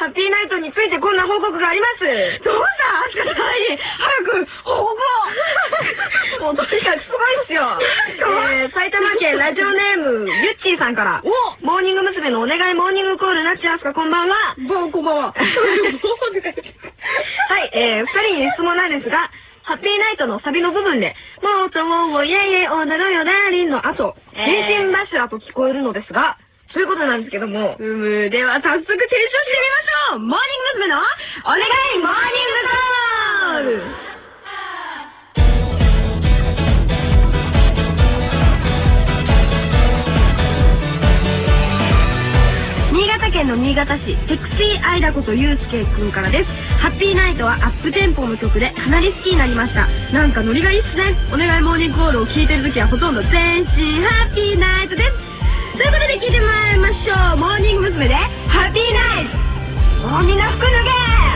ハッピーナイトについてこんな報告があります。 どうしたアスカさん、早く報告を。 もうとにかくすごいっすよ。埼玉県ラジオネームゆっちーさんから、モーニング娘。のお願いモーニングコールなっちゃうすか、こんばんは。 こんばんは。 はい、二人に質問なんですが、ハッピーナイトのサビの部分で、もっともうイェイイェイ踊ろうよダーリンの後、変身柱と聞こえるのですが、そういうことなんですけども、 では早速検証してみましょう。モーニング娘。のお願いモーニングコール。新潟県の新潟市、セクシーアイダことゆうすけくんからです。ハッピーナイトはアップテンポの曲でかなり好きになりました。なんかノリがいいっすね。お願いモーニングコールを聴いてるときはほとんど全身ハッピーナイトです。ということで聴いてもらいましょう。モーニング娘。でハッピーナイト。もうみんな服脱げ。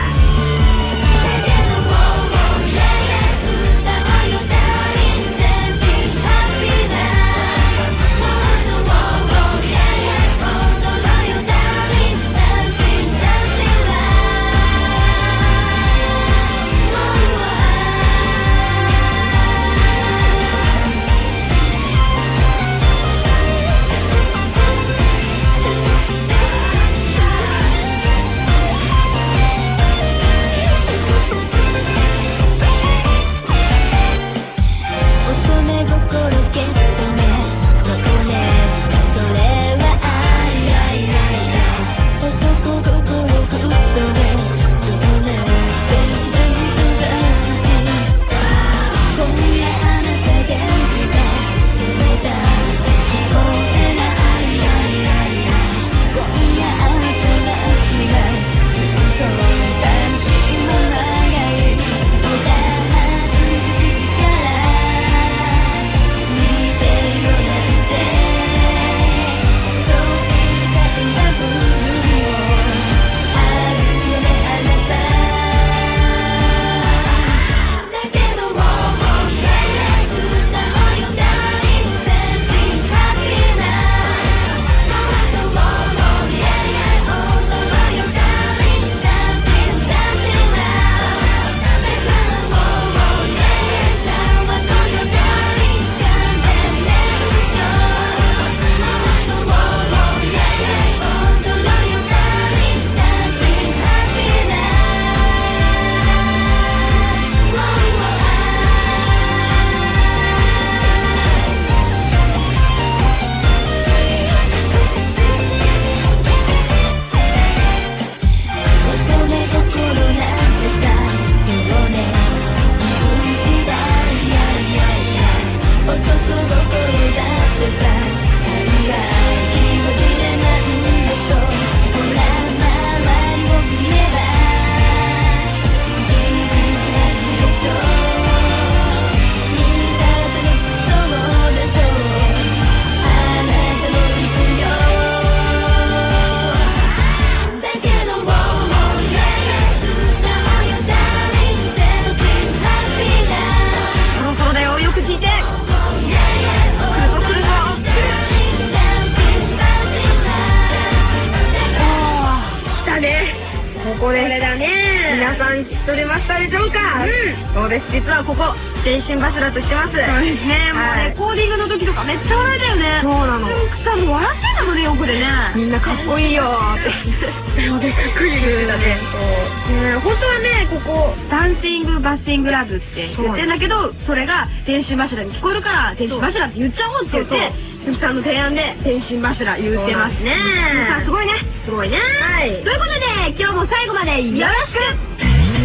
これだね。皆さん知っておりましたでしょうか。そうです。実はここ電信柱としてます。そうですね。もうね、コーディングの時とかめっちゃ笑えたよね。そうなの。さんも笑ってんだもんね、よくでね。みんなかっこいいよって。そうでかっこいいですだね。本当はね、ここダンシングバッシングラブって言ってんだけど、それが電信柱に聞こえるから電信柱って言っちゃおうって言って、ゆきさんの提案で電信柱言ってますね。さあすごいね。すごいね。はい。ということで今日も最後までよろしく。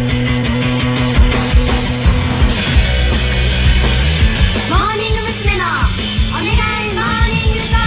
モーニング娘。のお願いモーニングコ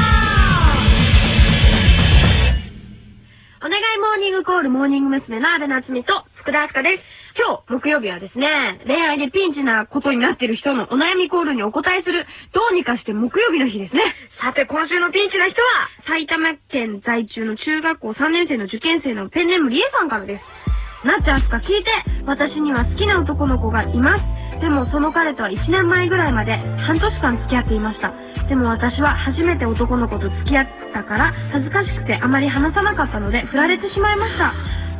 ール。お願いモーニングコールモーニング娘。の阿部夏美と福田明日香です。今日木曜日はですね、恋愛でピンチなことになっている人のお悩みコールにお答えするどうにかして木曜日の日ですね。さて今週のピンチな人は埼玉県在住の中学校3年生の受験生のペンネームりえさんからです。なっちゃんすか聞いて、私には好きな男の子がいます。でもその彼とは1年前ぐらいまで半年間付き合っていました。でも私は初めて男の子と付き合ったから恥ずかしくてあまり話さなかったので振られてしまいました。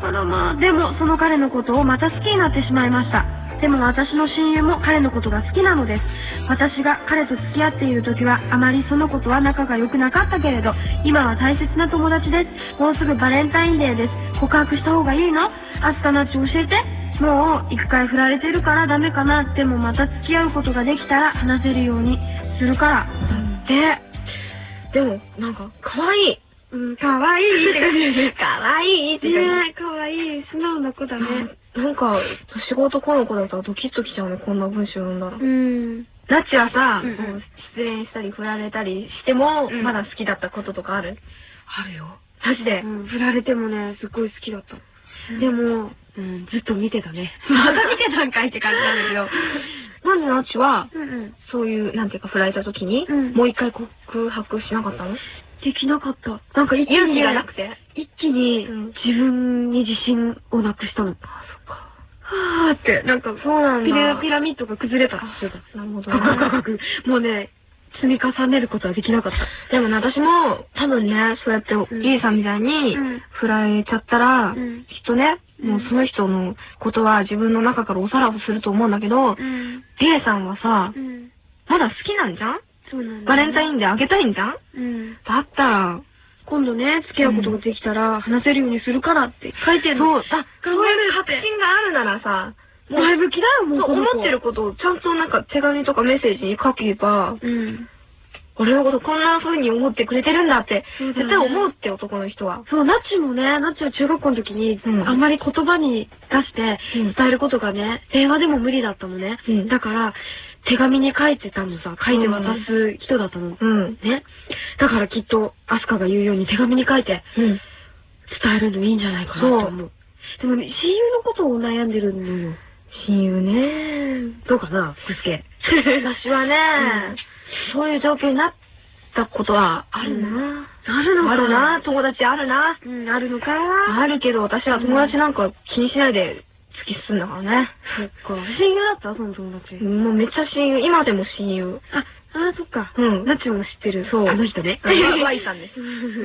あらまあ、でもその彼のことをまた好きになってしまいました。でも私の親友も彼のことが好きなのです。私が彼と付き合っている時はあまりその子とは仲が良くなかったけれど、今は大切な友達です。もうすぐバレンタインデーです。告白した方がいいの？アスカナッチ教えて。もう一回振られてるからダメかな。でもまた付き合うことができたら話せるようにするから。 でもなんか可愛い。 可愛いって感じ。 可愛いって感じ。 可愛い素直な子だね。 なんか年子とこの子だったらドキッときちゃうね、こんな文章読んだら。ナッチはさ、失恋したり振られたりしてもまだ好きだったこととかある？ あるよ。 マジで。 振られてもね、すっごい好きだった。でも、ずっと見てたね。 また見てたんかいって感じなんだけど。なんでナッチは、そういう、なんていうか振られた時に、もう一回告白しなかったの？ できなかった。なんか勇気がなくて一気に自分に自信をなくしたの。はーって、なんか、 そうなんだ。 ピラミッドが崩れた。 なるほどね。もうね、積み重ねることはできなかった。 でもね、私も多分ね、そうやってリーさんみたいに振られちゃったら、きっとね、もうその人のことは自分の中からおさらばすると思うんだけど、リエさんはさ、まだ好きなんじゃん？ そうなんだ。 バレンタインであげたいんじゃん？だったら、 今度ね、付き合うことができたら話せるようにするからって書いてるの。 そういう確信があるならさ、 もう前向きだよ、もう。 そう思ってることをちゃんとなんか手紙とかメッセージに書けば、俺のことこんな風に思ってくれてるんだって、絶対思うって男の人は。 そう、ナッチもね、ナッチは中学校の時に、あんまり言葉に出して伝えることがね、電話でも無理だったのね。だから、手紙に書いてたのさ、書いて渡す人だったの。ね。だからきっと、アスカが言うように手紙に書いて、伝えるのいいんじゃないかなと思う。でもね、親友のことを悩んでるのよ。 親友ね。 どうかな、福助。 私はね、そういう状況になったことはあるな。 あるな、 友達あるな。 あるのか。 あるけど、私は友達なんか気にしないで突き進んだからね。 そっか。親友だった？その友達。 もうめっちゃ親友。今でも親友。 そっか。ナッチも知ってる。 そう。 あの人ね。 Y さんです。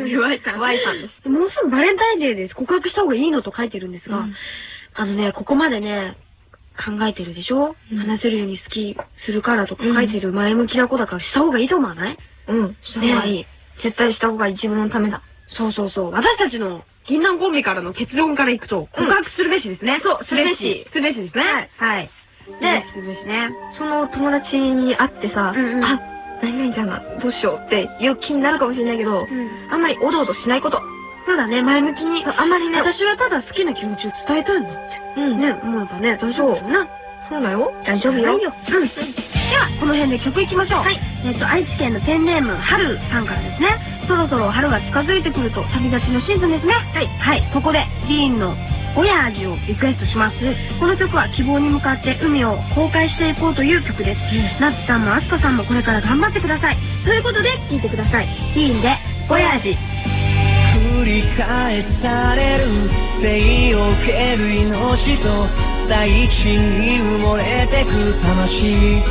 Y さんです。もうすぐバレンタインデーです。告白した方がいいのと書いてるんですが、ここまでね、考えてるでしょ？話せるように好きするからとか書いてる前向きな子だからした方がいいと思わない？ した方がいい。絶対した方がいい。自分のためだ。 そう。私たちの銀杏コンビからの結論からいくと、告白するべしですね。 そう、するべしですね。はい。 で、その友達に会ってさ、何々ちゃんがどうしようっていう気になるかもしれないけど、あんまりおどおどしないこと。 そうだね、前向きに。 あんまりね、 私はただ好きな気持ちを伝えたいのって。ね、思えばね、大丈夫な。 そうだよ。大丈夫よ。 では、この辺で曲いきましょう。はい。愛知県のペンネーム、はるさんからですね。そろそろ春が近づいてくると旅立ちのシーズンですね。はい。そこで、ディーンのボヤージュをリクエストします。この曲は希望に向かって海を航海していこうという曲です。ナッツさんもアスカさんもこれから頑張ってください。ということで、聴いてください。ディーンで、ボヤージュ。 繰り返される生を受ける命と大地に埋もれてく魂、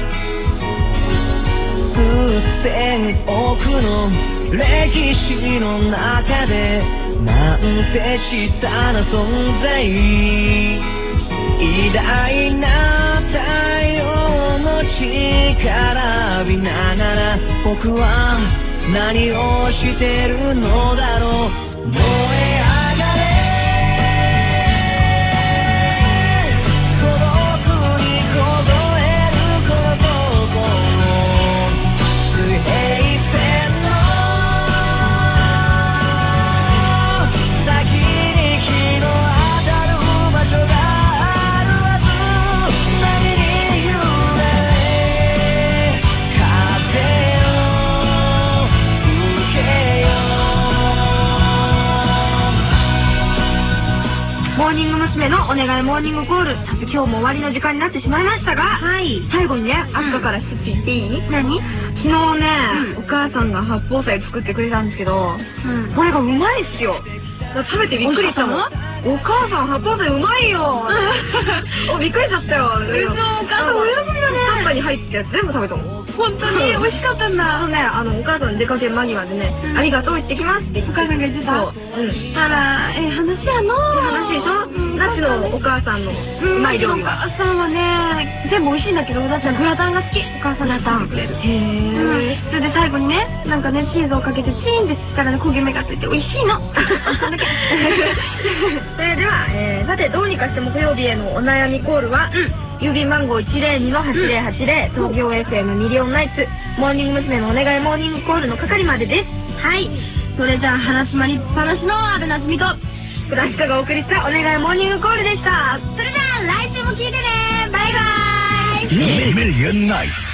数千億の歴史の中でなんて小さな存在、偉大な太陽の力浴びながら僕は何をしてるのだろう。燃え上がれ、孤独にこぞえるこの水平線の先に日の当たる場所があるはず。波に揺られ風モーニング娘。のお願いモーニングコール。さて今日も終わりの時間になってしまいましたが、最後にね、アスカから一つ言っていい？ 何？ 昨日ね、お母さんが八宝菜作ってくれたんですけど、これがうまいっすよ。食べてびっくりしたもん。お母さん八宝菜うまいよ。びっくりしちゃったよ。 お母さんお喜びだタンバに入ってやつ全部食べたもん。 本当に美味しかったんだ。 ね、お母さん出かける間際でね、ありがとう行ってきますって言って。 お母さんが言ってた。あら、話やの。 話でしょ。ナチのお母さんのうまい料理は。 お母さんはね、全部美味しいんだけど、だってグラタンが好き。お母さんが作ってくれる。それで最後にね、なんかね、チーズをかけてチーンってしたらね、焦げ目がついて美味しいの。 それでは、さてどうにかして木曜日へのお悩みコールは、郵便番号 102-8080 東京 FM ミリオンナイツモーニング娘。のお願いモーニングコールの係までです。 はい。それじゃあ話しまりっぱなしの阿部なつみと福田かがお送りしたお願いモーニングコールでした。 それじゃあ来週も聞いてね。バイバーイ。 ミリオンナイツ